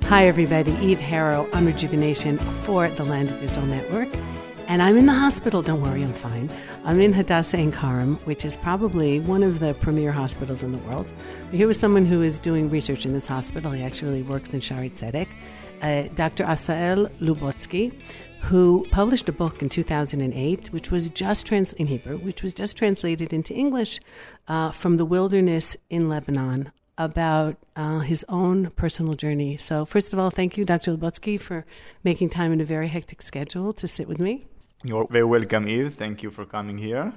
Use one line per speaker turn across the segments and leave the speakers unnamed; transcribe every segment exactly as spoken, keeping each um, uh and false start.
Hi, everybody. Eve Harrow on Rejuvenation for the Land of Israel Network. And I'm in the hospital. Don't worry, I'm fine. I'm in Hadassah Ein Kerem, which is probably one of the premier hospitals in the world. We're here with someone who is doing research in this hospital. He actually works in Shaare Zedek, uh, Doctor Asael Lubotsky, who published a book in two thousand eight, which was just trans in Hebrew, which was just translated into English uh, from the wilderness in Lebanon, about uh, his own personal journey. So first of all, thank you, Doctor Lubotsky, for making time in a very hectic schedule to sit with me.
You're very welcome, Eve. Thank you for coming here.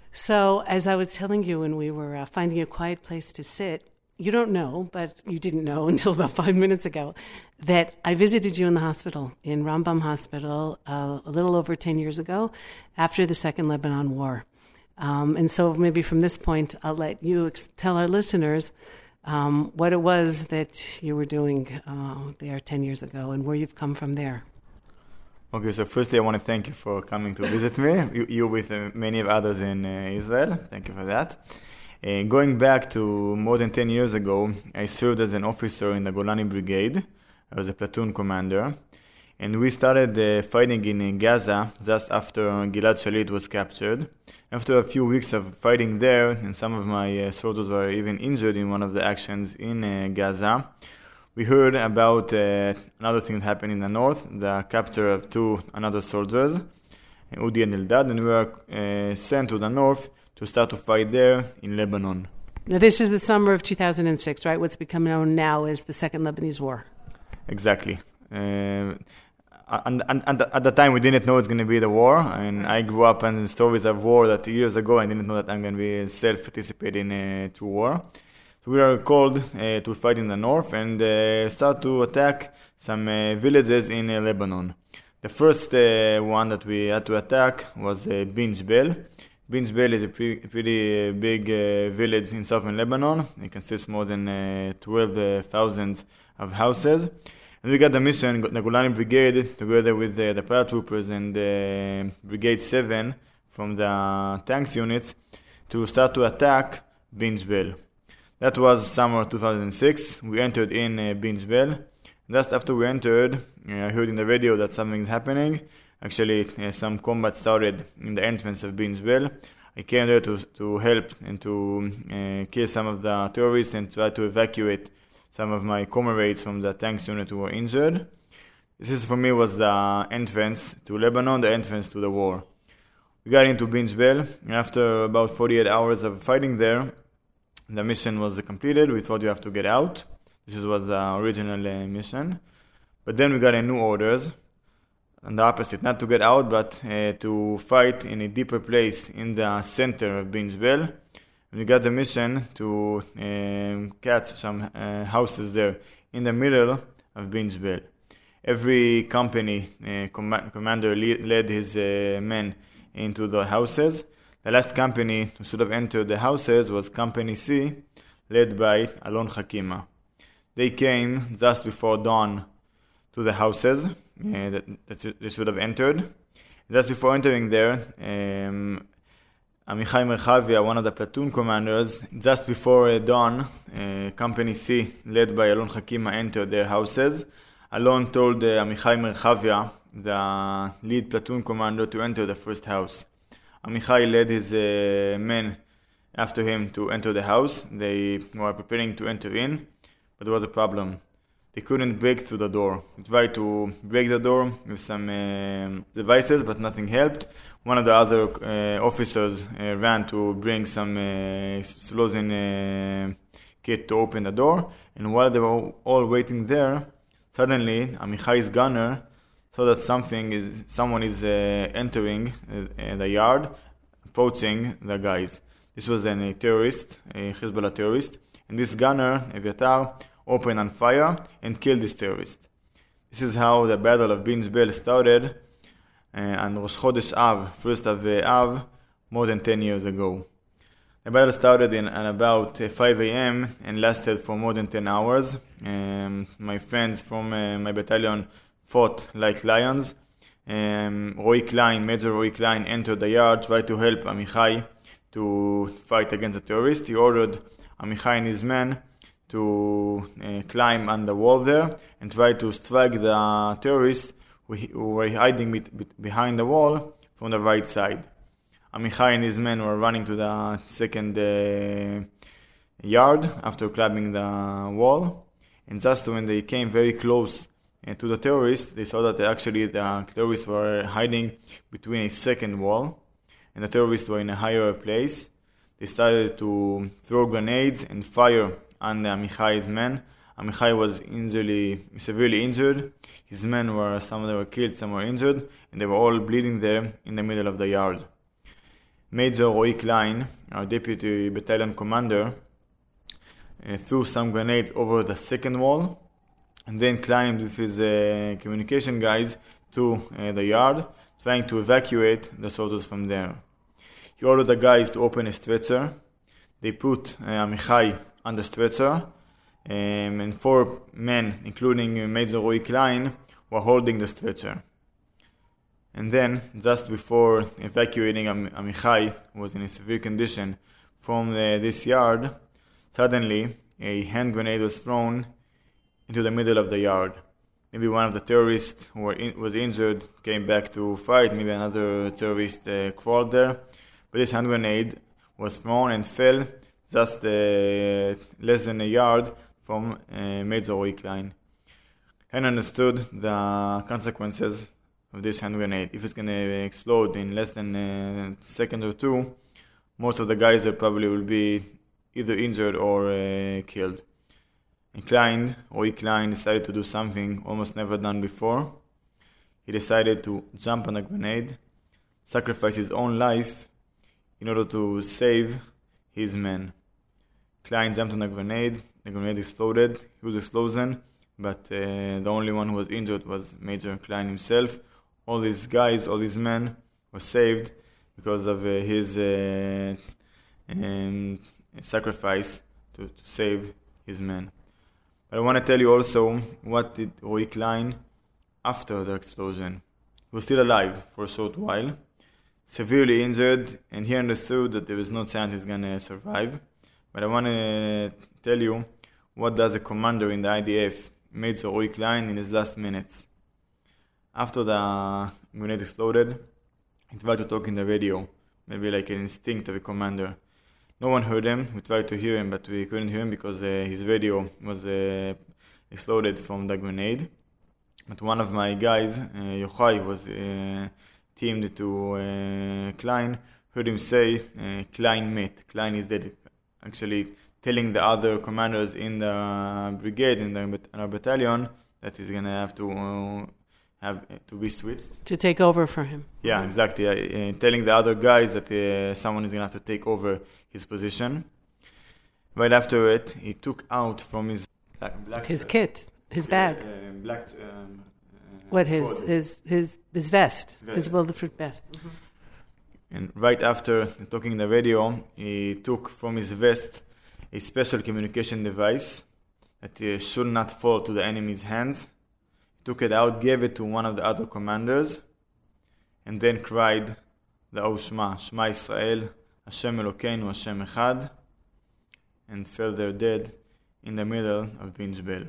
So as I was telling you when we were uh, finding a quiet place to sit, you don't know, but you didn't know until about five minutes ago, that I visited you in the hospital, in Rambam Hospital, uh, a little over ten years ago, after the Second Lebanon War. Um, and so maybe from this point, I'll let you ex- tell our listeners Um, what it was that you were doing uh, there ten years ago and where you've come from there.
Okay, so firstly, I want to thank you for coming to visit me. You, you with uh, many of others in uh, Israel. Thank you for that. Uh, going back to more than ten years ago, I served as an officer in the Golani Brigade. I was a platoon commander. And we started uh, fighting in uh, Gaza just after Gilad Shalit was captured. After a few weeks of fighting there, and some of my uh, soldiers were even injured in one of the actions in uh, Gaza, we heard about uh, another thing that happened in the north, the capture of two another soldiers, Udi and Eldad, and we were uh, sent to the north to start to fight there in Lebanon.
Now this is the summer of two thousand six, right? What's become known now as the Second Lebanese War.
Exactly. Uh, And, and, and at the time, we didn't know it's going to be the war. And I grew up in stories of war that years ago, I didn't know that I'm going to be self-participating uh, to war. So we were called uh, to fight in the north and uh, start to attack some uh, villages in uh, Lebanon. The first uh, one that we had to attack was uh, Bin Jbel. Bin Jbel is a pre- pretty uh, big uh, village in southern Lebanon. It consists more than uh, twelve thousand of houses. And we got the mission, the Golani Brigade, together with uh, the paratroopers and uh, Brigade seven from the tanks units, to start to attack Bin Jbel. That was summer two thousand six. We entered in uh, Bin Jbel. Just after we entered, uh, I heard in the radio that something's happening. Actually, uh, some combat started in the entrance of Bin Jbel. I came there to, to help and to uh, kill some of the terrorists and try to evacuate some of my comrades from the tanks unit who were injured. This is, for me, was the entrance to Lebanon, the entrance to the war. We got into Bin Jbel, and after about forty-eight hours of fighting there, the mission was completed. We thought you have to get out. This was the original uh, mission. But then we got a new orders, and the opposite, not to get out, but uh, to fight in a deeper place in the center of Bin Jbel. We got the mission to um, catch some uh, houses there in the middle of Bin Jbel. Every company uh, com- commander le- led his uh, men into the houses. The last company who should have entered the houses was Company C, led by Alon Hakima. They came just before dawn to the houses uh, that, that they should have entered. Just before entering there, um, Amichai Merchavia, one of the platoon commanders, just before uh, dawn, uh, Company C, led by Alon Hakima, entered their houses. Alon told uh, Amichai Merchavia, the lead platoon commander, to enter the first house. Amichai led his uh, men after him to enter the house. They were preparing to enter in, but there was a problem. They couldn't break through the door. They tried to break the door with some uh, devices, but nothing helped. One of the other uh, officers uh, ran to bring some uh, explosive uh, kit to open the door. And while they were all waiting there, suddenly Amichai's gunner saw that something is, someone is uh, entering uh, the yard, approaching the guys. This was an, a terrorist, a Hezbollah terrorist. And this gunner, Eviatar, opened on fire and killed this terrorist. This is how the Battle of Bin Jbel started uh, on Rosh Chodesh Av, first of uh, Av, more than ten years ago. The battle started in at about uh, five a.m. and lasted for more than ten hours. Um, my friends from uh, my battalion fought like lions. Um, Roy Klein, Major Roy Klein, entered the yard, tried to help Amichai to fight against the terrorists. He ordered Amichai and his men to uh, climb on the wall there and try to strike the terrorists who, who were hiding be- be- behind the wall from the right side. Amichai and his men were running to the second uh, yard after climbing the wall, and just when they came very close uh, to the terrorists, they saw that actually the terrorists were hiding between a second wall, and the terrorists were in a higher place. They started to throw grenades and fire on Amichai's men. Amichai was injury, severely injured. His men were, some of them were killed, some were injured, and they were all bleeding there in the middle of the yard. Major Roy Klein, our deputy battalion commander, uh, threw some grenades over the second wall, and then climbed with his uh, communication guys to uh, the yard, trying to evacuate the soldiers from there. He ordered the guys to open a stretcher. They put uh, Amichai on the stretcher, um, and four men, including uh, Major Roy Klein, were holding the stretcher. And then, just before evacuating Am- Amichai, who was in a severe condition, from uh, this yard, suddenly a hand grenade was thrown into the middle of the yard. Maybe one of the terrorists who were in- was injured came back to fight. Maybe another terrorist uh, crawled there. But this hand grenade was thrown and fell just uh, less than a yard from uh, Major Roy Klein. And understood the consequences of this hand grenade. If it's going to explode in less than a second or two, most of the guys there probably will be either injured or uh, killed. And Klein, Roy Klein, decided to do something almost never done before. He decided to jump on a grenade, sacrifice his own life in order to save his men. Klein jumped on a grenade, the grenade exploded, he was explosion, but uh, the only one who was injured was Major Klein himself. All these guys, all these men were saved because of uh, his uh, um, sacrifice to, to save his men. But I want to tell you also what did Roy Klein after the explosion. He was still alive for a short while, severely injured, and he understood that there was no chance he's going to survive. But I want to tell you what does a commander in the I D F, Major Roy Klein, in his last minutes. After the grenade exploded, he tried to talk in the radio, maybe like an instinct of a commander. No one heard him. We tried to hear him, but we couldn't hear him because uh, his radio was uh, exploded from the grenade. But one of my guys, uh, Yochai, was uh, teamed to uh, Klein, heard him say, uh, Klein met, Klein is dead. Actually telling the other commanders in the brigade, in, the, in our battalion, that he's going to have to uh, have to be switched.
To take over for him.
Yeah, exactly. Uh, telling the other guys that uh, someone is going to have to take over his position. Right after it, he took out from his black, black
his
shirt,
kit, his bag.
Uh, black. Um, uh,
what his
coat.
his his his vest,
vest.
his bulletproof vest. Mm-hmm.
And right after talking the radio, he took from his vest a special communication device that uh, should not fall to the enemy's hands. He took it out, gave it to one of the other commanders, and then cried the O Shema, Shema Yisrael, Hashem Elokeinu, Hashem Echad, and fell there dead in the middle of Bin Jbel.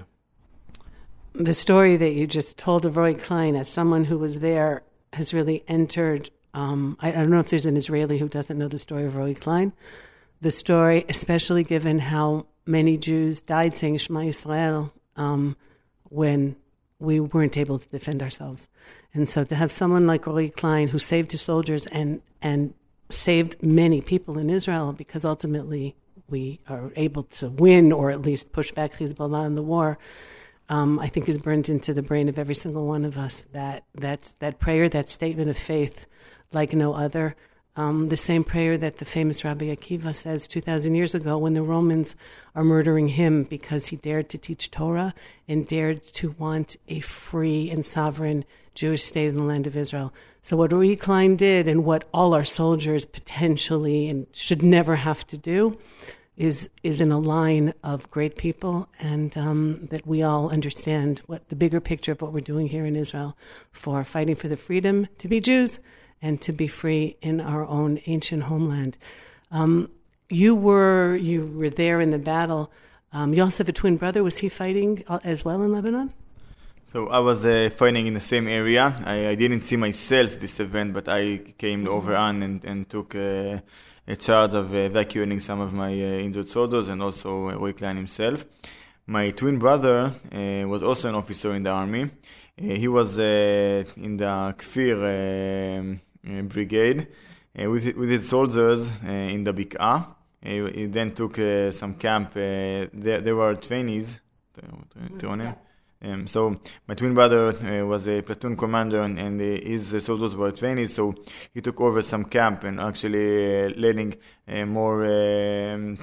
The story that you just told of Roy Klein, as someone who was there, has really entered. Um, I, I don't know if there's an Israeli who doesn't know the story of Roy Klein. The story, especially given how many Jews died saying Shema Yisrael um, when we weren't able to defend ourselves. And so to have someone like Roy Klein who saved his soldiers and, and saved many people in Israel, because ultimately we are able to win or at least push back Hezbollah in the war, um, I think is burned into the brain of every single one of us. That that's, that prayer, that statement of faith, like no other. Um, the same prayer that the famous Rabbi Akiva says two thousand years ago when the Romans are murdering him because he dared to teach Torah and dared to want a free and sovereign Jewish state in the land of Israel. So what Roy Klein did, and what all our soldiers potentially and should never have to do, is is in a line of great people, and um, that we all understand what the bigger picture of what we're doing here in Israel for fighting for the freedom to be Jews and to be free in our own ancient homeland. Um, you were you were there in the battle. Um, you also have a twin brother. Was he fighting uh, as well in Lebanon?
So I was uh, fighting in the same area. I, I didn't see myself this event, but I came over on and, and took uh, a charge of evacuating some of my uh, injured soldiers and also uh, Roy Klein himself. My twin brother uh, was also an officer in the army. Uh, he was uh, in the Kfir uh, uh, brigade uh, with, with his soldiers uh, in the Bik'ah. He, he then took uh, some camp. Uh, there, there were trainees. Yeah. Um, so my twin brother uh, was a platoon commander, and, and uh, his uh, soldiers were trainees. So he took over some camp and actually uh, leading uh, more um,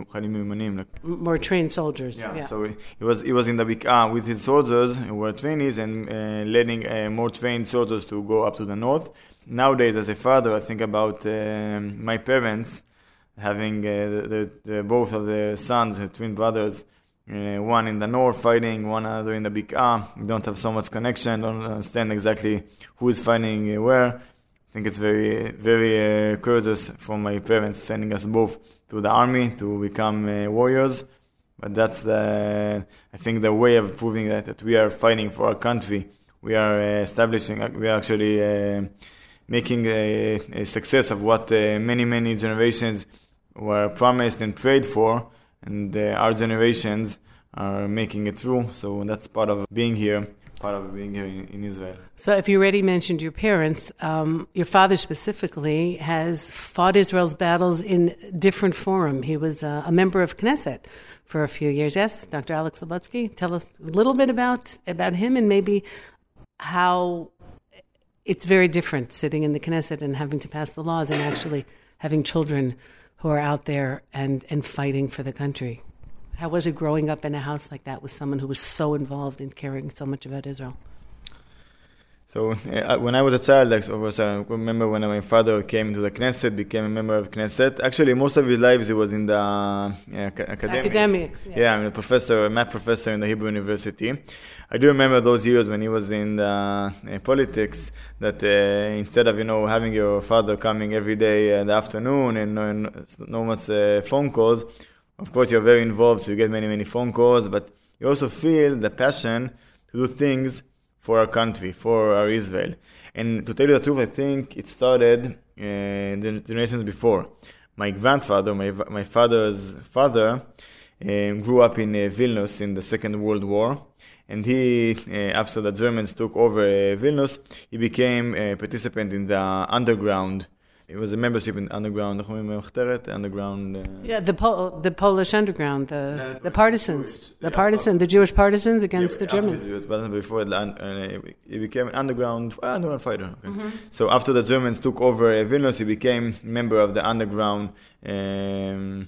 more trained soldiers.
Yeah.
yeah.
So he was he was in the Bik'ah with his soldiers who were trainees and uh, leading uh, more trained soldiers to go up to the north. Nowadays, as a father, I think about um, my parents having uh, the, the, the both of their sons, the twin brothers. Uh, one in the north fighting, one other in the Bik'ah. We don't have so much connection, don't understand exactly who is fighting uh, where. I think it's very, very uh, courteous from my parents sending us both to the army to become uh, warriors. But that's the, I think, the way of proving that, that we are fighting for our country. We are uh, establishing, we are actually uh, making a, a success of what uh, many, many generations were promised and prayed for. And uh, our generations are making it through. So that's part of being here, part of being here in, in Israel.
So if you already mentioned your parents, um, your father specifically has fought Israel's battles in different forum. He was uh, a member of Knesset for a few years. Yes, Doctor Alex Lubotsky, tell us a little bit about, about him and maybe how it's very different sitting in the Knesset and having to pass the laws and actually having children who are out there and, and fighting for the country. How was it growing up in a house like that with someone who was so involved in caring so much about Israel?
So uh, when I was a child, like, of course, I remember when my father came to the Knesset, became a member of Knesset. Actually, most of his life he was in the uh, academic.
Academics, yeah.
Yeah, I'm a professor, a math professor in the Hebrew University. I do remember those years when he was in the, uh, politics, that uh, instead of, you know, having your father coming every day in the afternoon and no, no much uh, phone calls, of course you're very involved, so you get many, many phone calls, but you also feel the passion to do things for our country, for our Israel. And to tell you the truth, I think it started uh, the generations before. My grandfather, my my father's father, um, grew up in uh, Vilnius in the Second World War. And he, uh, after the Germans took over uh, Vilnius, he became a participant in the underground. It was a membership in the underground, underground. Uh,
yeah, the Pol- the Polish underground, the
uh,
the partisans,
Jewish,
the
yeah,
partisan, the Jewish partisans against
yeah,
the Germans.
Jews, but before it, uh, he became an underground underground fighter. Okay.
Mm-hmm.
So after the Germans took over uh, Vilnius, he became member of the underground um,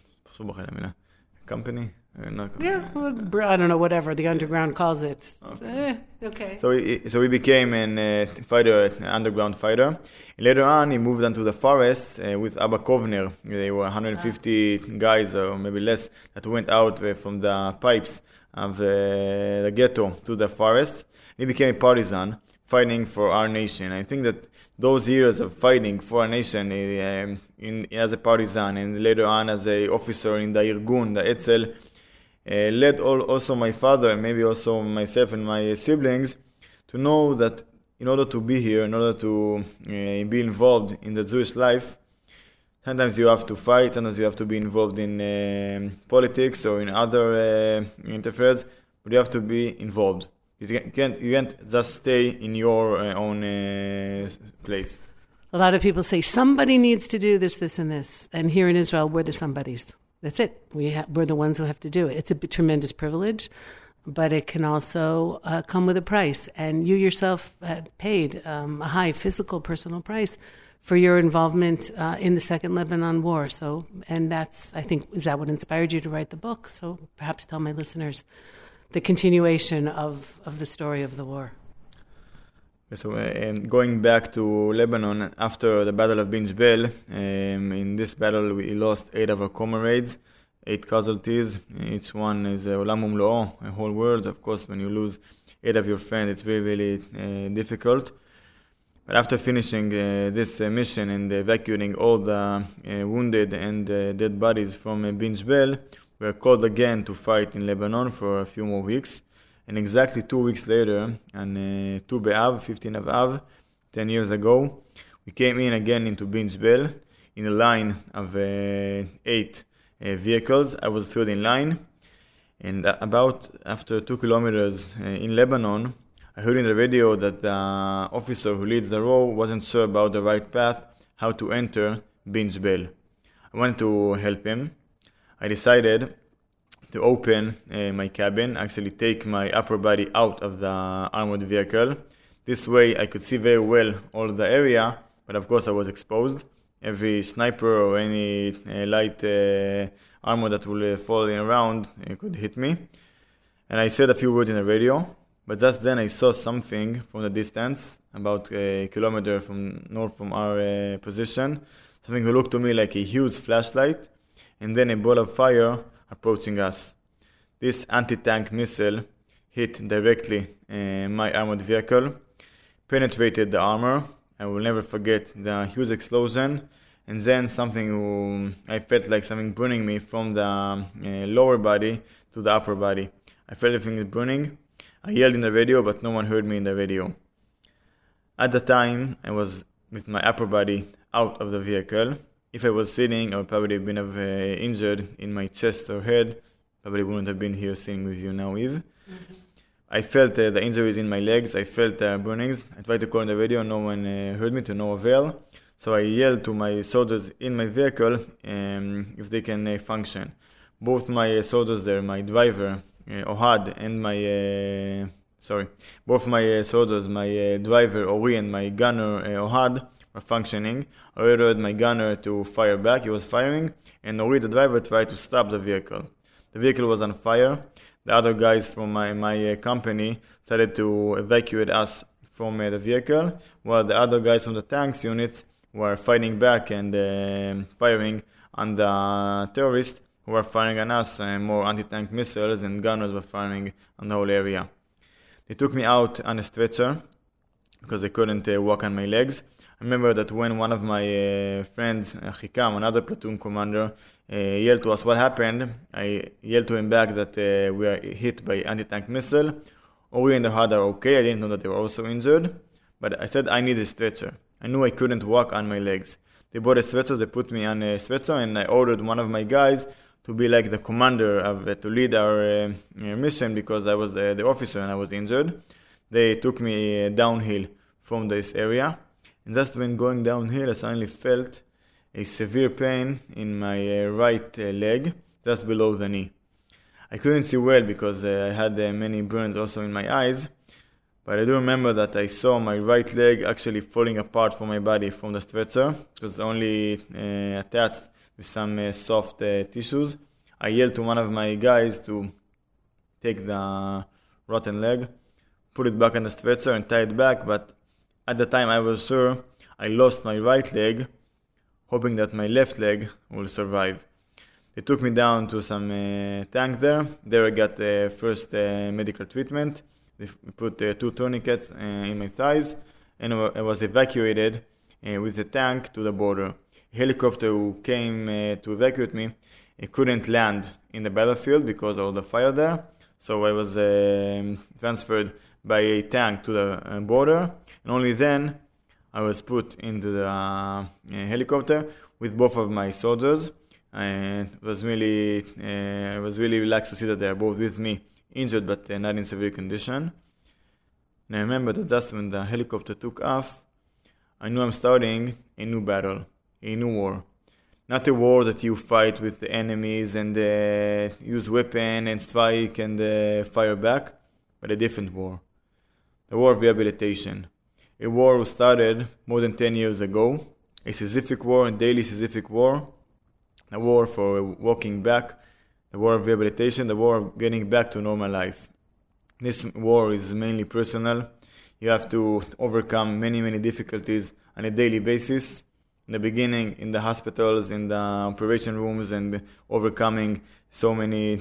company. Uh, not
yeah, well, I don't know, whatever the underground calls it. Okay. Eh, okay.
So he, so he became an uh, fighter, an underground fighter. Later on, he moved on to the forest uh, with Abba Kovner. They were one hundred fifty ah. guys, or maybe less, that went out uh, from the pipes of uh, the ghetto to the forest. He became a partisan, fighting for our nation. I think that those years of fighting for our nation, uh, in, as a partisan, and later on as an officer in the Irgun, the Etzel, Uh, led all, also my father and maybe also myself and my siblings to know that in order to be here, in order to uh, be involved in the Jewish life, sometimes you have to fight, sometimes you have to be involved in uh, politics or in other uh, interference, but you have to be involved. You can't, you can't just stay in your uh, own uh, place.
A lot of people say somebody needs to do this, this, and this. And here in Israel, we're the somebodies. That's it. We ha- we're the ones who have to do it. It's a b- tremendous privilege, but it can also uh, come with a price. And you yourself had paid um, a high physical, personal price for your involvement uh, in the Second Lebanon War. So, and that's, I think, is that what inspired you to write the book? So perhaps tell my listeners the continuation of, of the story of the war.
So uh, going back to Lebanon, after the Battle of Bin Jbel, um, in this battle we lost eight of our comrades, eight casualties. Each one is uh, Olam Umlo'o, a whole world. Of course, when you lose eight of your friends, it's very, very uh, difficult. But after finishing uh, this uh, mission and evacuating all the uh, wounded and uh, dead bodies from uh, Bin Jbel, we were called again to fight in Lebanon for a few more weeks. And exactly two weeks later, on uh, Tu B'Av, fifteenth of Av, ten years ago, we came in again into Bin Jbel in a line of uh, eight uh, vehicles. I was third in line. And about after two kilometers uh, in Lebanon, I heard in the radio that the officer who leads the row wasn't sure about the right path, how to enter Bin Jbel. I wanted to help him. I decided to open uh, my cabin, actually take my upper body out of the armored vehicle. This way I could see very well all the area, but of course I was exposed. Every sniper or any uh, light uh, armor that will uh, fall around uh, could hit me. And I said a few words in the radio, but just then I saw something from the distance, about a kilometer from north from our uh, position, something who looked to me like a huge flashlight, and then a ball of fire approaching us. This anti-tank missile hit directly uh, my armored vehicle, penetrated the armor. I will never forget the huge explosion, and then something who I felt like something burning me from the uh, lower body to the upper body. I felt everything is burning. I yelled in the radio, but no one heard me in the radio. At the time, I was with my upper body out of the vehicle. If I was sitting, I would probably have been uh, injured in my chest or head. Probably wouldn't have been here sitting with you now, Eve. Mm-hmm. I felt uh, the injuries in my legs. I felt uh, burnings. I tried to call on the radio. No one uh, heard me, to no avail. So I yelled to my soldiers in my vehicle um, if they can uh, function. Both my uh, soldiers there, my driver, uh, Ohad, and my... Uh, sorry. Both my uh, soldiers, my uh, driver, Ori, and my gunner, uh, Ohad, were functioning. I ordered my gunner to fire back. He was firing. And Ori, the driver, tried to stop the vehicle. The vehicle was on fire. The other guys from my, my uh, company started to evacuate us from uh, the vehicle, while the other guys from the tanks units were fighting back and uh, firing on the terrorists who were firing on us. Uh, more anti-tank missiles and gunners were firing on the whole area. They took me out on a stretcher because they couldn't uh, walk on my legs. I remember that when one of my uh, friends, uh, Hikam, another platoon commander, uh, yelled to us what happened, I yelled to him back that uh, we are hit by anti-tank missile. Ori and the Ohad are okay. I didn't know that they were also injured. But I said I need a stretcher. I knew I couldn't walk on my legs. They brought a stretcher, they put me on a stretcher, and I ordered one of my guys to be like the commander, of, uh, to lead our uh, mission because I was the, the officer and I was injured. They took me uh, downhill from this area. And just when going downhill, I suddenly felt a severe pain in my uh, right uh, leg, just below the knee. I couldn't see well because uh, I had uh, many burns also in my eyes, but I do remember that I saw my right leg actually falling apart from my body from the stretcher. It was only uh, attached with some uh, soft uh, tissues. I yelled to one of my guys to take the rotten leg, put it back on the stretcher and tie it back, but at the time I was sure I lost my right leg, hoping that my left leg will survive. They took me down to some uh, tank there. There I got uh, first uh, medical treatment. They put uh, two tourniquets uh, in my thighs, and I was evacuated uh, with the tank to the border. A helicopter who came uh, to evacuate me it couldn't land in the battlefield because of the fire there. So I was uh, transferred by a tank to the uh, border, and only then I was put into the uh, helicopter with both of my soldiers. And it was really, uh, I was really relaxed to see that they are both with me, injured but uh, not in severe condition. And I remember that just when the helicopter took off, I knew I'm starting a new battle, a new war. Not a war that you fight with the enemies and uh, use weapon and strike and uh, fire back, but a different war. The war of rehabilitation. A war who started more than ten years ago, a Sisyphic war, a daily Sisyphic war, a war for walking back, the war of rehabilitation, the war of getting back to normal life. This war is mainly personal. You have to overcome many, many difficulties on a daily basis. In the beginning, in the hospitals, in the operation rooms, and overcoming so many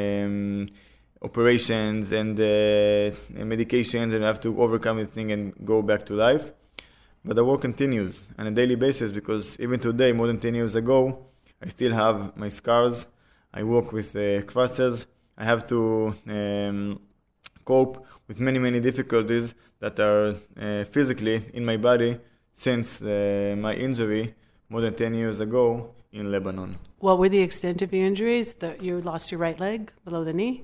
um, operations and uh, medications, and you have to overcome everything and go back to life. But the war continues on a daily basis because even today, more than ten years ago, I still have my scars. I work with uh, crutches. I have to um, cope with many, many difficulties that are uh, physically in my body since uh, my injury more than ten years ago in Lebanon.
What were the extent of your injuries? That you lost your right leg below the knee?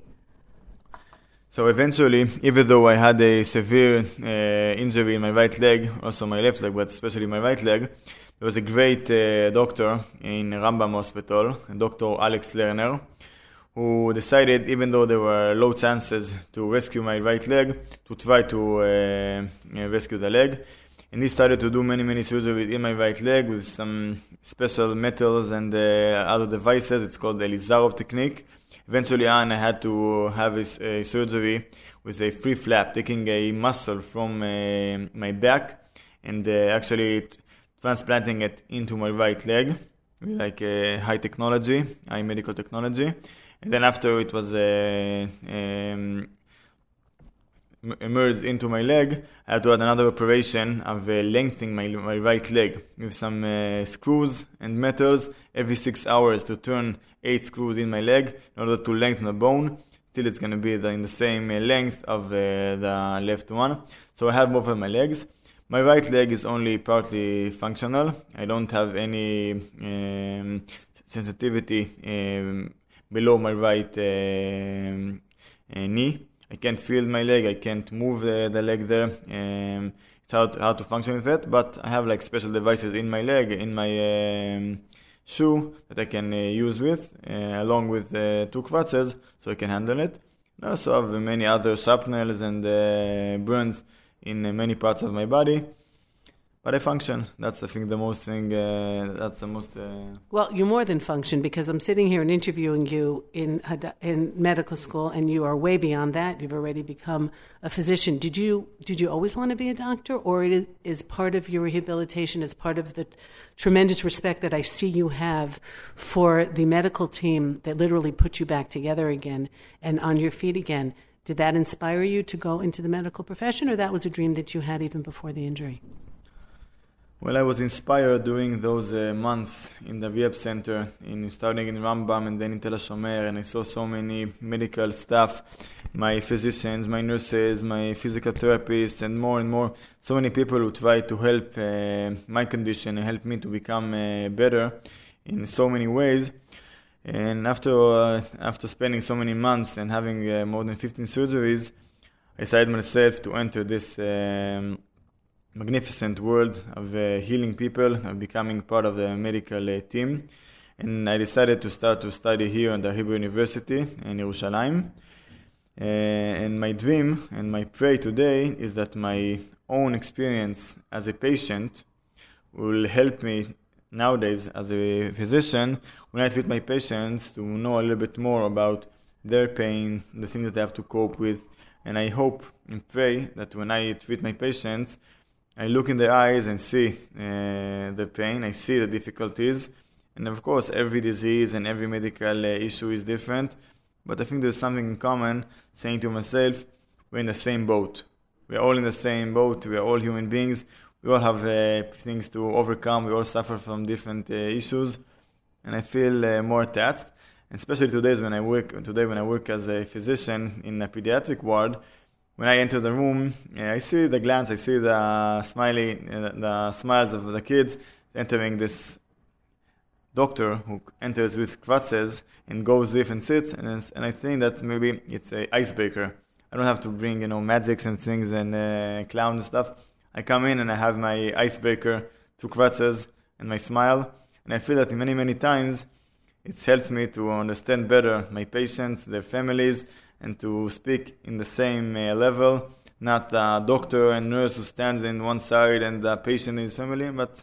So eventually, even though I had a severe uh, injury in my right leg, also my left leg, but especially my right leg, there was a great uh, doctor in Rambam Hospital, Doctor Alex Lerner, who decided, even though there were low chances to rescue my right leg, to try to uh, rescue the leg. And he started to do many, many surgeries in my right leg with some special metals and uh, other devices. It's called the Elizarov technique. Eventually on, I had to have a, a surgery with a free flap, taking a muscle from uh, my back and uh, actually t- transplanting it into my right leg, like uh, high technology, high medical technology. And then after it was uh, um, emerged into my leg, I had to have another operation of uh, lengthening my, my right leg with some uh, screws and metals every six hours to turn eight screws in my leg in order to lengthen the bone till it's going to be the, in the same uh, length of uh, the left one. So I have both of my legs. My right leg is only partly functional. I don't have any um, sensitivity um, below my right uh, uh, knee. I can't feel my leg, I can't move the, the leg there. Um, it's hard, hard to function with it, but I have like special devices in my leg, in my um, shoe that I can uh, use with, uh, along with uh, two crutches, so I can handle it. I also have many other shrapnels and uh, burns in uh, many parts of my body. But I function. That's, I think, the most thing, uh, that's the most... Uh...
Well, you more than function, because I'm sitting here and interviewing you in in medical school, and you are way beyond that. You've already become a physician. Did you did you always want to be a doctor, or it is part of your rehabilitation, as part of the tremendous respect that I see you have for the medical team that literally put you back together again and on your feet again? Did that inspire you to go into the medical profession, or that was a dream that you had even before the injury?
Well, I was inspired during those uh, months in the rehab center, in starting in Rambam and then in Tel HaShomer, and I saw so many medical staff, my physicians, my nurses, my physical therapists, and more and more, so many people who tried to help uh, my condition and help me to become uh, better in so many ways. And after uh, after spending so many months and having uh, more than fifteen surgeries, I decided myself to enter this um, magnificent world of uh, healing people, of becoming part of the medical uh, team. And I decided to start to study here at the Hebrew University in Yerushalayim. Uh, and my dream and my prayer today is that my own experience as a patient will help me nowadays as a physician, when I treat my patients, to know a little bit more about their pain, the things that they have to cope with. And I hope and pray that when I treat my patients, I look in their eyes and see uh, the pain, I see the difficulties. And of course, every disease and every medical uh, issue is different. But I think there's something in common, saying to myself, we're in the same boat. We're all in the same boat. We're all human beings. We all have uh, things to overcome. We all suffer from different uh, issues. And I feel uh, more attached. And especially today when I work, today when I work as a physician in a pediatric ward, when I enter the room, uh, I see the glance, I see the smiley, uh, the smiles of the kids entering this doctor who enters with crutches and goes with and sits, and, and I think that maybe it's a icebreaker. I don't have to bring, you know, magics and things and uh, clown and stuff. I come in and I have my icebreaker, two crutches, and my smile, and I feel that many, many times it helps me to understand better my patients, their families, and to speak in the same uh, level, not the doctor and nurse who stands in one side and the patient and his family, but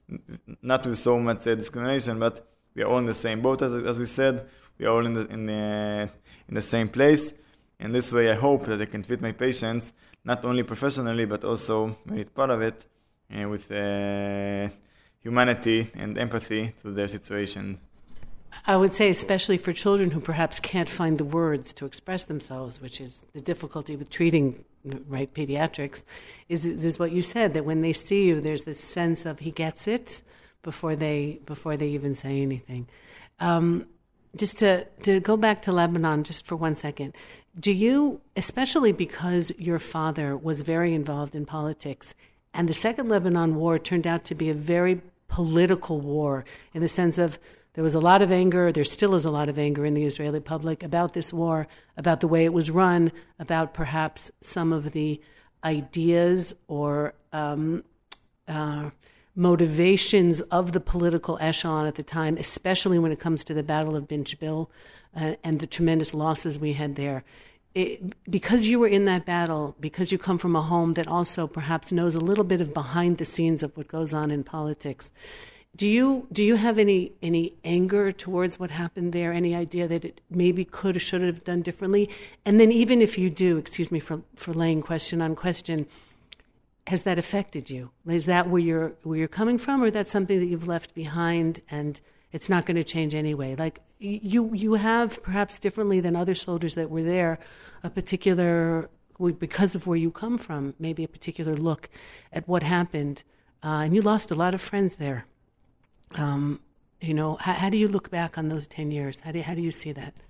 not with so much uh, discrimination, but we are all in the same boat, as, as we said. We are all in the, in, the, in the same place. And this way I hope that I can treat my patients, not only professionally, but also, when it's part of it, uh, with uh, humanity and empathy to their situation.
I would say, especially for children who perhaps can't find the words to express themselves, which is the difficulty with treating, right, pediatrics, is is what you said, that when they see you, there's this sense of he gets it before they before they even say anything. Um, just to, to go back to Lebanon just for one second, do you, especially because your father was very involved in politics, and the Second Lebanon War turned out to be a very political war in the sense of there was a lot of anger, there still is a lot of anger in the Israeli public about this war, about the way it was run, about perhaps some of the ideas or um, uh, motivations of the political echelon at the time, especially when it comes to the Battle of Ben Jbeil uh, and the tremendous losses we had there. It, because you were in that battle, because you come from a home that also perhaps knows a little bit of behind the scenes of what goes on in politics, do you do you have any any anger towards what happened there? Any idea that it maybe could or should have done differently? And then even if you do, excuse me for for laying question on question, has that affected you? Is that where you're where you're coming from, or that's something that you've left behind and it's not going to change anyway? Like you you have perhaps differently than other soldiers that were there, a particular, because of where you come from, maybe a particular look at what happened, uh, and you lost a lot of friends there. Um, you know, how, how do you look back on those ten years? How do you, how do you see that?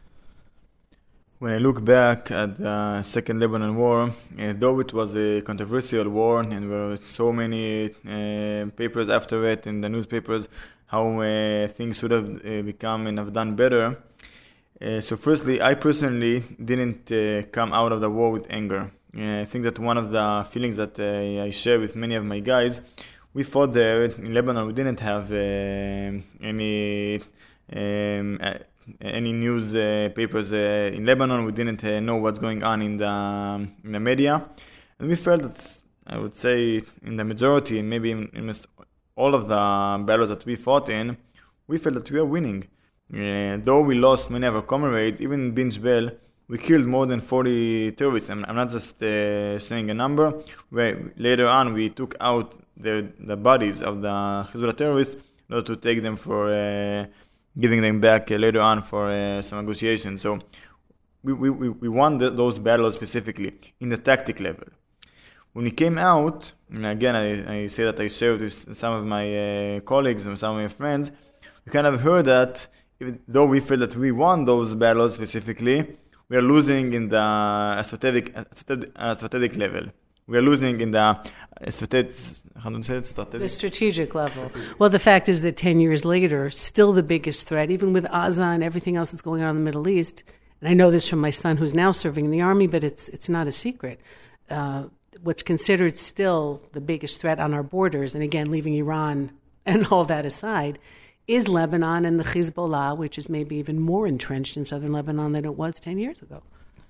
When I look back at the Second Lebanon War, uh, though it was a controversial war and there were so many uh, papers after it in the newspapers, how uh, things should have uh, become and have done better. Uh, so firstly, I personally didn't uh, come out of the war with anger. Uh, I think that one of the feelings that uh, I share with many of my guys, we fought there in Lebanon. We didn't have uh, any um, uh, any news uh, papers uh, in Lebanon. We didn't uh, know what's going on in the in the media, and we felt that, I would say, in the majority, and maybe in almost all of the battles that we fought in, we felt that we are winning. Uh, though we lost many of our comrades, even in Ben Jbeil, we killed more than forty terrorists. I'm, I'm not just uh, saying a number. Where later on, we took out the the bodies of the Hezbollah terrorists in order to take them for uh, giving them back uh, later on for uh, some negotiations. So we we, we won the, those battles specifically in the tactic level. When we came out, and again I, I say that I shared with some of my uh, colleagues and some of my friends, we kind of heard that even though we feel that we won those battles specifically, we are losing in the strategic strategic, uh, strategic level. We are losing in the strategic, how do you say it? Strategic?
The strategic level. Well, the fact is that ten years later, still the biggest threat, even with Gaza and everything else that's going on in the Middle East, and I know this from my son who's now serving in the army, but it's it's not a secret. Uh, what's considered still the biggest threat on our borders, and again, leaving Iran and all that aside, is Lebanon and the Hezbollah, which is maybe even more entrenched in southern Lebanon than it was ten years ago.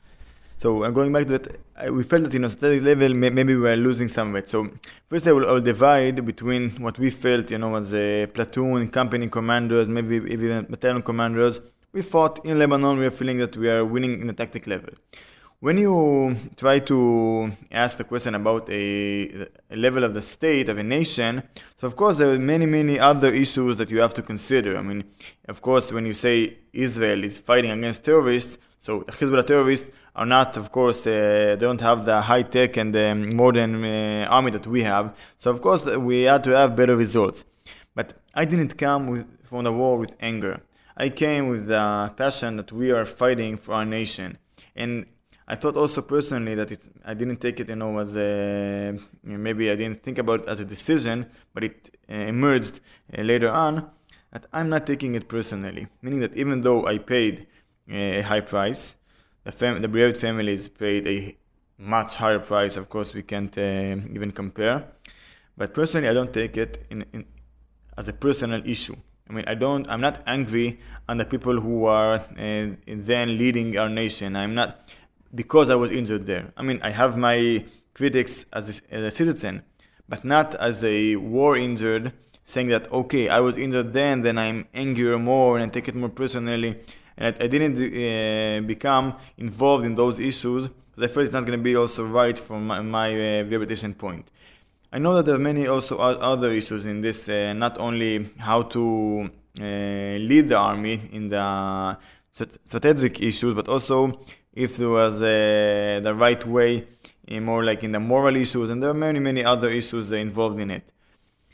So uh, going back to that, uh, we felt that in a strategic level, may- maybe we were losing some weight. So first I will, I will divide between what we felt, you know, as a platoon, company commanders, maybe even battalion commanders. We fought in Lebanon, we are feeling that we are winning in a tactic level. When you try to ask the question about a, a level of the state, of a nation, so of course there are many, many other issues that you have to consider. I mean, of course, when you say Israel is fighting against terrorists, so the Hezbollah terrorists are not, of course, uh, they don't have the high-tech and the modern uh, army that we have. So, of course, we had to have better results. But I didn't come with, from the war with anger. I came with the passion that we are fighting for our nation. And I thought also personally that it, I didn't take it, you know, as a, maybe I didn't think about it as a decision, but it uh, emerged uh, later on, that I'm not taking it personally. Meaning that even though I paid a high price, the, fam- the bereaved families paid a much higher price. Of course, we can't uh, even compare. But personally, I don't take it in, in as a personal issue. I mean, I don't. I'm not angry on the people who are uh, then leading our nation. I'm not, because I was injured there. I mean, I have my critics as a, as a citizen, but not as a war injured, saying that okay, I was injured then, then I'm angrier more and I take it more personally. And I, I didn't uh, become involved in those issues because I felt it's not going to be also right from my, my uh, rehabilitation point. I know that there are many also other issues in this, uh, not only how to uh, lead the army in the strategic issues, but also if there was uh, the right way, uh, more like in the moral issues, and there are many, many other issues uh, involved in it.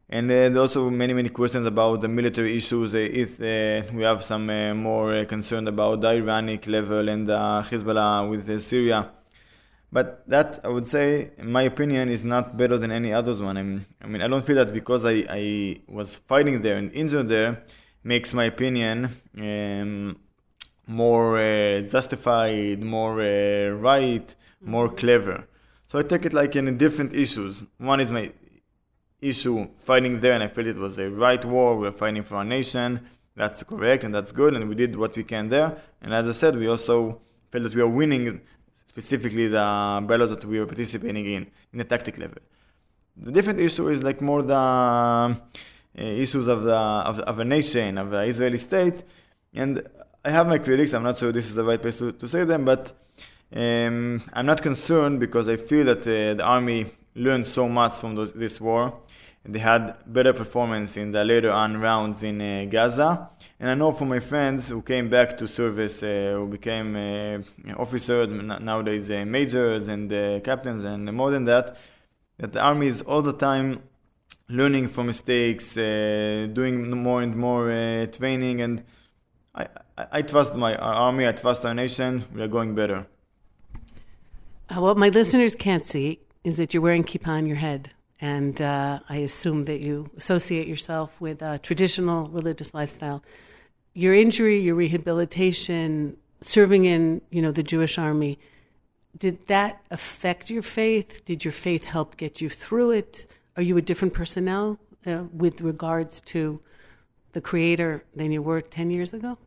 And uh, there are also many, many questions about the military issues. Uh, if uh, we have some uh, more uh, concern about the Iranic level and uh, Hezbollah with uh, Syria. But that, I would say, in my opinion, is not better than any other one. I mean, I mean, I don't feel that because I, I was fighting there and injured there makes my opinion um, more uh, justified, more uh, right, more clever. So I take it like in different issues. One is my issue fighting there, and I felt it was the right war. We were fighting for our nation. That's correct, and that's good, and we did what we can there. And as I said, we also felt that we are winning, specifically the battles that we were participating in, in the tactic level. The different issue is like more the uh, issues of the of, of a nation, of the Israeli state. And I have my critics. I'm not sure this is the right place to, to say them, but um, I'm not concerned because I feel that uh, the army learned so much from those, this war. They had better performance in the later on rounds in uh, Gaza. And I know from my friends who came back to service, uh, who became uh, officers, nowadays uh, majors and uh, captains, and more than that, that the army is all the time learning from mistakes, uh, doing more and more uh, training. And I, I, I trust my our army, I trust our nation. We are going better.
Uh, what my listeners can't see is that you're wearing kippah on your head. And uh, I assume that you associate yourself with a traditional religious lifestyle. Your injury, your rehabilitation, serving in, you know, the Jewish army, did that affect your faith? Did your faith help get you through it? Are you a different person now uh, with regards to the Creator than you were ten years ago?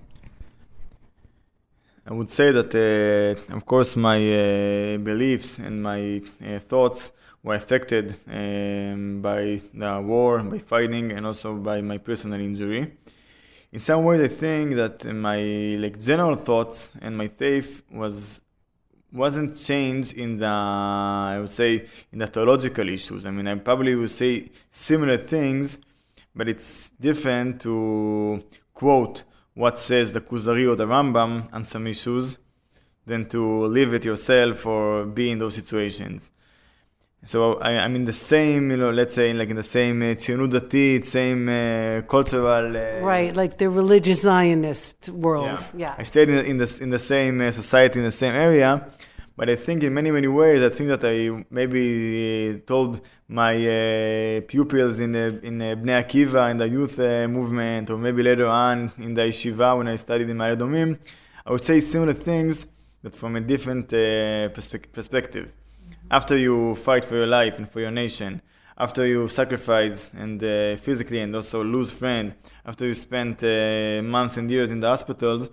I would say that, uh, of course, my uh, beliefs and my uh, thoughts were affected um, by the war, by fighting, and also by my personal injury. In some ways, I think that my like general thoughts and my faith was wasn't changed in the I would say in the theological issues. I mean, I probably would say similar things, but it's different to quote what says the Kuzari or the Rambam on some issues than to live it yourself or be in those situations. So I, I'm in the same, you know, let's say, like in the same uh, Tzionut Datit, same uh, cultural. Uh,
right, like the religious Zionist world.
Yeah,
yeah.
I stayed in, in the in the same uh, society, in the same area, but I think in many many ways, I think that I maybe uh, told my uh, pupils in uh, in uh, Bnei Akiva in the youth uh, movement, or maybe later on in the yeshiva when I studied in Ma'ale Adumim, I would say similar things, but from a different uh, perspe- perspective. After you fight for your life and for your nation, after you sacrifice and uh, physically and also lose friends, after you spend uh, months and years in the hospitals,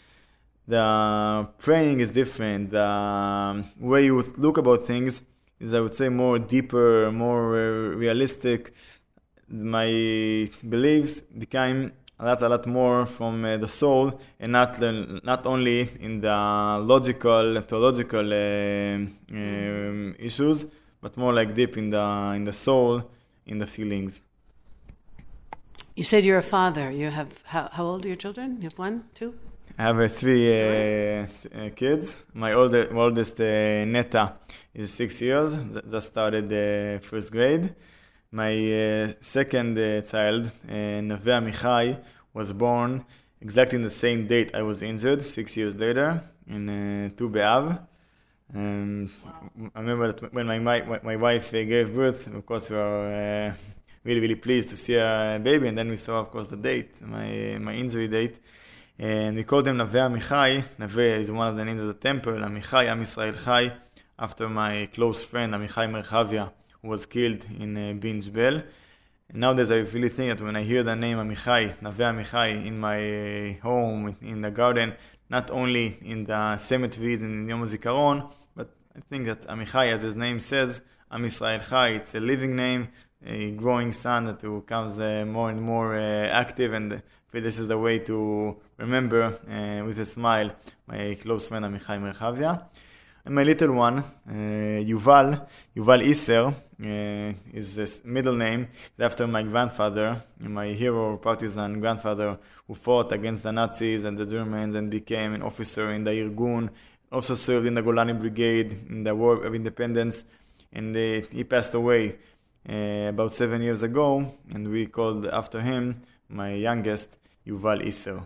the praying is different. The um, way you look about things is, I would say, more deeper, more uh, realistic. My beliefs became a lot, a lot more from uh, the soul, and not uh, not only in the logical, theological uh, um, issues, but more like deep in the in the soul, in the feelings.
You said you're a father. You have how, how old are your children? You have one, two?
I have uh, three uh, uh, kids. My older, oldest uh, Neta is six years. Just started uh, first grade. My uh, second uh, child, uh, Naveh Amichai, was born exactly in the same date I was injured, six years later, in uh, Tu B'Av. Um, wow. I remember that when my my, my wife uh, gave birth, of course we were uh, really really pleased to see a baby, and then we saw, of course, the date, my my injury date, and we called him Naveh Amichai. Naveh is one of the names of the temple. Amichai, Am Yisrael Chai, after my close friend Amichai Merchavia, who was killed in uh, Bin Jbel. And nowadays I really think that when I hear the name Amichai, Naveh Amichai, in my uh, home, in the garden, not only in the cemeteries and in Yom HaZikaron, but I think that Amichai, as his name says, Am Yisrael Chai, it's a living name, a growing son that becomes uh, more and more uh, active, and this is the way to remember uh, with a smile my close friend Amichai Merchavia. And my little one, uh, Yuval, Yuval Iser, uh, is his middle name, is after my grandfather, my hero partisan grandfather, who fought against the Nazis and the Germans and became an officer in the Irgun, also served in the Golani Brigade in the War of Independence, and uh, he passed away uh, about seven years ago, and we called after him, my youngest, Yuval Isser.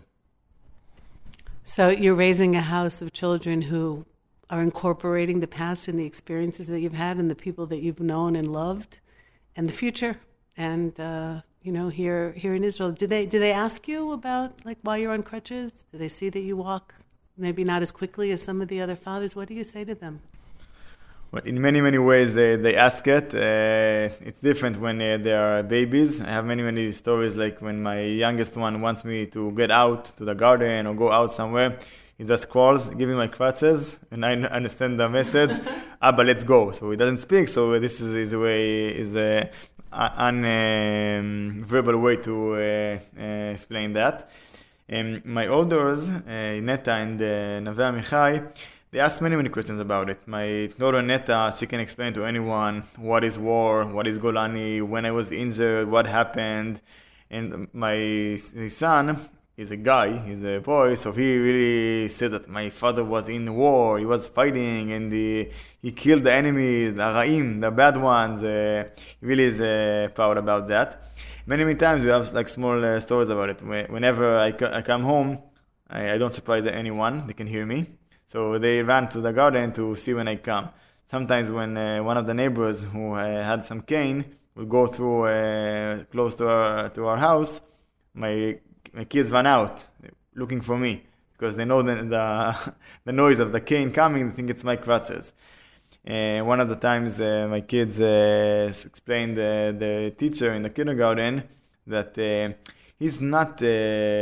So you're raising a house of children who are incorporating the past and the experiences that you've had and the people that you've known and loved and the future. And, uh, you know, here here in Israel, do they do they ask you about, like, why you're on crutches? Do they see that you walk maybe not as quickly as some of the other fathers? What do you say to them?
Well, in many, many ways, they, they ask it. Uh, it's different when uh, they are babies. I have many, many stories, like when my youngest one wants me to get out to the garden or go out somewhere. He just crawls, giving my crutches, and I understand the message. Abba, let's go. So he doesn't speak, so this is his way, is a un-verbal um, way to uh, uh, explain that. Um, my elders, uh, Neta and uh, Nave Amichai, they asked many, many questions about it. My daughter Neta, she can explain to anyone what is war, what is Golani, when I was injured, what happened. And my son is a guy, he's a boy, so he really says that my father was in war, he was fighting, and he, he killed the enemies, the Ra'im, the bad ones. Uh, he really is uh, proud about that. Many, many times we have like small uh, stories about it. Whenever I, co- I come home, I, I don't surprise anyone, they can hear me. So they ran to the garden to see when I come. Sometimes when uh, one of the neighbors who uh, had some cane would go through uh, close to our to our house, my my kids run out looking for me because they know the the, the noise of the cane coming. They think it's my crutches. Uh, one of the times uh, my kids uh, explained uh, the teacher in the kindergarten that uh, he's not uh,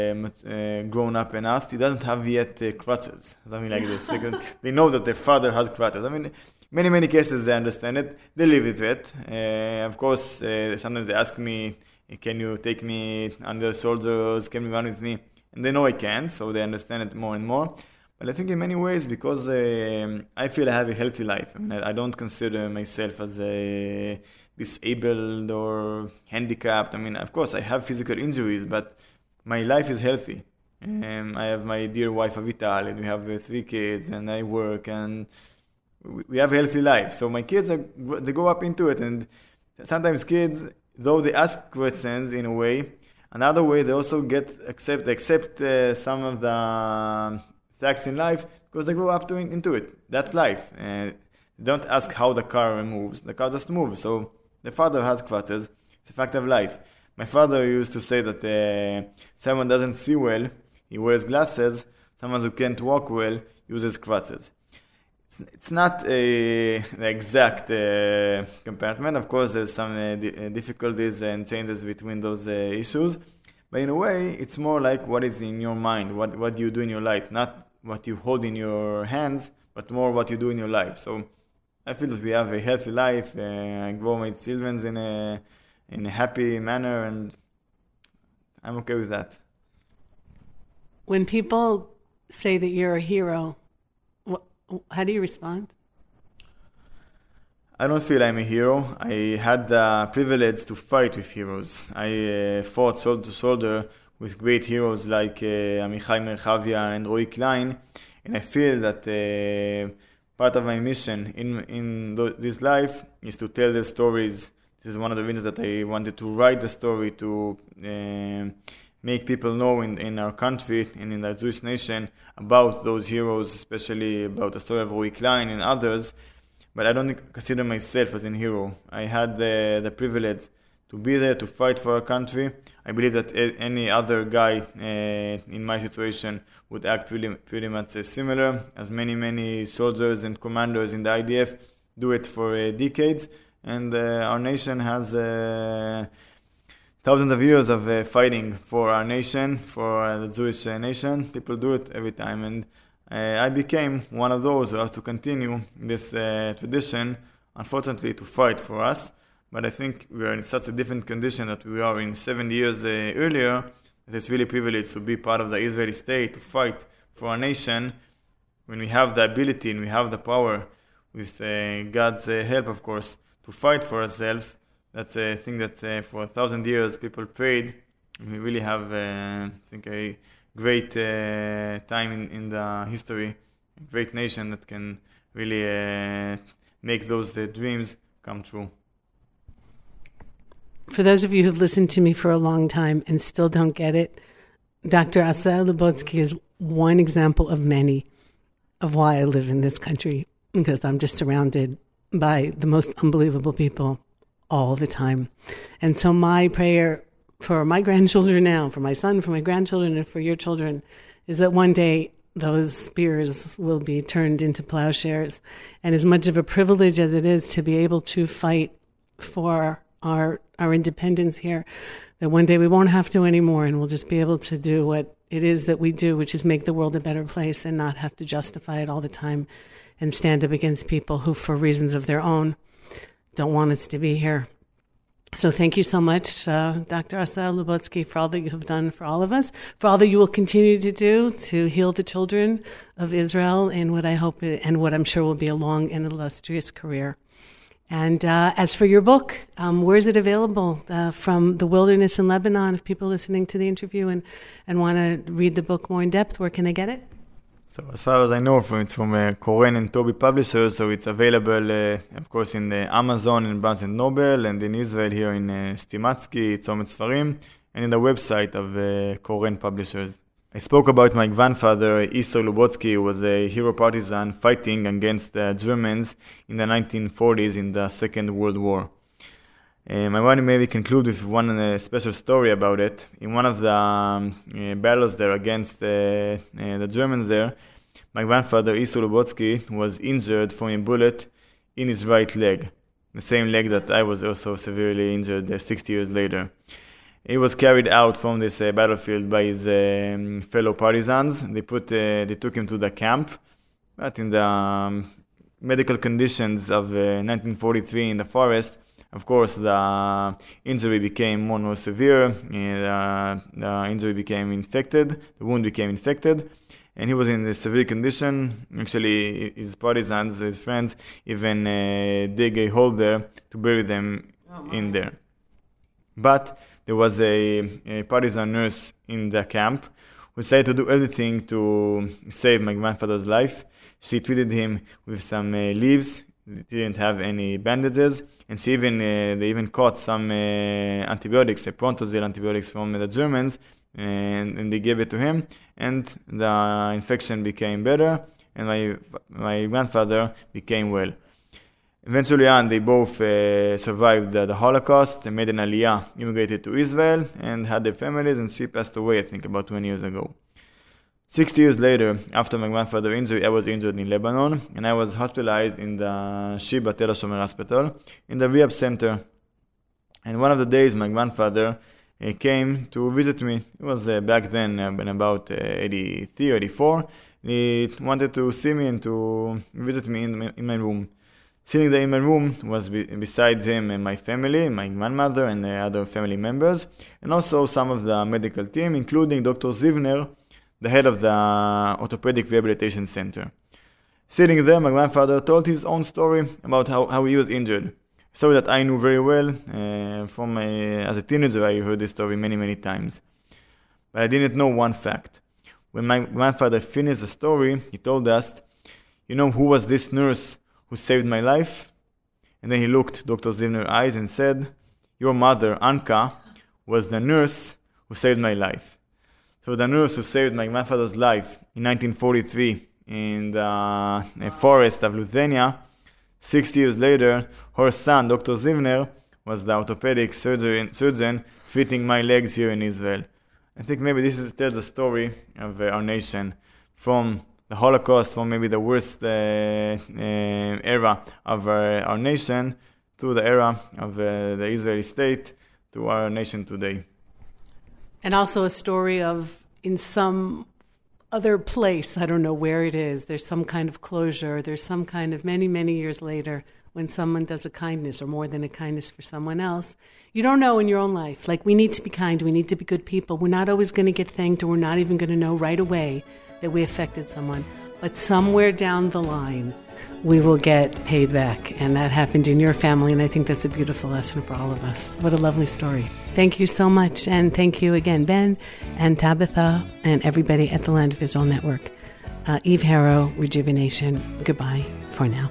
uh, grown up enough. He doesn't have yet uh, crutches, something like this. They know that their father has crutches. I mean, many, many cases they understand it. They live with it. Uh, of course, uh, sometimes they ask me, can you take me under soldiers? Can you run with me? And they know I can, so they understand it more and more. But I think in many ways, because uh, I feel I have a healthy life. I mean, I, I don't consider myself as a disabled or handicapped. I mean, of course, I have physical injuries, but my life is healthy. Um, I have my dear wife Avital, and we have uh, three kids, and I work, and we, we have a healthy life. So my kids, are, they grow up into it, and sometimes kids, though they ask questions in a way, another way they also get accept accept uh, some of the facts in life because they grow up doing into it. That's life. Uh, don't ask how the car moves. The car just moves. So the father has crutches. It's a fact of life. My father used to say that uh, someone doesn't see well, he wears glasses. Someone who can't walk well uses crutches. It's, it's not a, an exact uh, compartment. Of course, there's some uh, di- difficulties and changes between those uh, issues. But in a way, it's more like what is in your mind, what, what you do in your life, not what you hold in your hands, but more what you do in your life. So I feel that we have a healthy life. Uh, I grow my children in a in a happy manner, and I'm okay with that.
When people say that you're a hero, wh- how do you respond?
I don't feel I'm a hero. I had the privilege to fight with heroes. I uh, fought shoulder to shoulder with great heroes like uh, Amichai Merchavia and Roy Klein, and I feel that uh, part of my mission in in th- this life is to tell their stories. This is one of the reasons that I wanted to write the story, to uh, make people know in, in our country and in the Jewish nation about those heroes, especially about the story of Roy Klein and others. But I don't consider myself as a hero. I had the, the privilege to be there, to fight for our country. I believe that a- any other guy uh, in my situation would act really, pretty much uh, similar, as many, many soldiers and commanders in the I D F do it for uh, decades. And uh, our nation has uh, thousands of years of uh, fighting for our nation, for uh, the Jewish uh, nation. People do it every time. And uh, I became one of those who have to continue this uh, tradition, unfortunately, to fight for us. But I think we are in such a different condition that we are in seventy years uh, earlier, that it's really privileged to be part of the Israeli state, to fight for our nation, when we have the ability and we have the power, with uh, God's uh, help, of course, to fight for ourselves. That's a thing that uh, for a thousand years people prayed. We really have, uh, I think, a great uh, time in, in the history, a great nation that can really uh, make those uh, dreams come true.
For those of you who've listened to me for a long time and still don't get it, Doctor Asel Lubotsky is one example of many of why I live in this country, because I'm just surrounded by the most unbelievable people all the time. And so my prayer for my grandchildren now, for my son, for my grandchildren, and for your children, is that one day those spears will be turned into plowshares. And as much of a privilege as it is to be able to fight for our our independence here, that one day we won't have to anymore, and we'll just be able to do what it is that we do, which is make the world a better place and not have to justify it all the time and stand up against people who, for reasons of their own, don't want us to be here. So thank you so much, uh, Doctor Asel Lubotsky, for all that you have done for all of us, for all that you will continue to do to heal the children of Israel in what I hope and what I'm sure will be a long and illustrious career. And uh, as for your book, um, where is it available? Uh, from the wilderness in Lebanon, if people are listening to the interview and, and want to read the book more in depth, where can they get it?
So as far as I know, from, it's from uh, Koren and Toby Publishers, so it's available, uh, of course, in the Amazon and Barnes and Noble, and in Israel here in uh, Stimatsky, Tzomet Sfarim, and in the website of uh, Koren Publishers. I spoke about my grandfather, Isser Lubotsky, who was a hero partisan fighting against the Germans in the nineteen forties in the Second World War. Um, I want to maybe conclude with one uh, special story about it. In one of the um, uh, battles there against uh, uh, the Germans there, my grandfather, Isser Lubotsky, was injured from a bullet in his right leg, the same leg that I was also severely injured uh, sixty years later. He was carried out from this uh, battlefield by his um, fellow partisans. They put, uh, they took him to the camp, but in the um, medical conditions of uh, nineteen forty-three in the forest, of course, the injury became more and more severe. Uh, the injury became infected. The wound became infected, and he was in a severe condition. Actually, his partisans, his friends, even uh, dig a hole there to bury them oh, in there. But there was a, a partisan nurse in the camp who decided to do everything to save my grandfather's life. She treated him with some uh, leaves. He didn't have any bandages, and she even uh, they even caught some uh, antibiotics, uh, Prontozil antibiotics from the Germans, and, and they gave it to him, and the infection became better, and my my grandfather became well. Eventually on, they both uh, survived the, the Holocaust. They made an aliyah, immigrated to Israel, and had their families, and she passed away, I think, about twenty years ago. Sixty years later, after my grandfather's injury, I was injured in Lebanon, and I was hospitalized in the Shiba Tel HaShomer Hospital, in the rehab center. And one of the days, my grandfather uh, came to visit me. It was uh, back then, uh, in about uh, eighty-three, eighty-four. He wanted to see me and to visit me in my, in my room. Sitting there in my room was be- besides him and my family, my grandmother and uh, other family members, and also some of the medical team, including Doctor Zivner, the head of the Orthopedic Rehabilitation Center. Sitting there, my grandfather told his own story about how, how he was injured. A story that I knew very well. Uh, from my, as a teenager, I heard this story many, many times. But I didn't know one fact. When my grandfather finished the story, he told us, "You know who was this nurse who saved my life?" And then he looked Doctor Zivner's eyes and said, "Your mother, Anka, was the nurse who saved my life." So the nurse who saved my grandfather's life in nineteen forty-three in the forest of Lithuania, six years later, her son, Doctor Zivner, was the orthopedic surgeon, surgeon treating my legs here in Israel. I think maybe this is, tells the story of uh, our nation, from the Holocaust, from maybe the worst uh, uh, era of our, our nation, to the era of uh, the Israeli state, to our nation today.
And also a story of, in some other place, I don't know where it is, there's some kind of closure, there's some kind of many, many years later, when someone does a kindness or more than a kindness for someone else, you don't know in your own life. Like, we need to be kind, we need to be good people. We're not always going to get thanked, or we're not even going to know right away that we affected someone. But somewhere down the line, we will get paid back. And that happened in your family, and I think that's a beautiful lesson for all of us. What a lovely story. Thank you so much, and thank you again, Ben and Tabitha and everybody at the Land of Israel Network. Uh, Eve Harrow, Rejuvenation. Goodbye for now.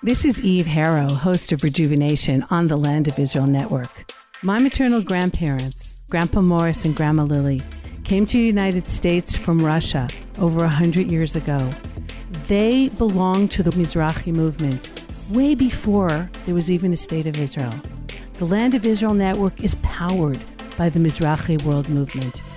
This is Eve Harrow, host of Rejuvenation on the Land of Israel Network. My maternal grandparents, Grandpa Morris and Grandma Lily, came to the United States from Russia over one hundred years ago. They belonged to the Mizrahi movement way before there was even a state of Israel. The Land of Israel Network is powered by the Mizrahi World Movement.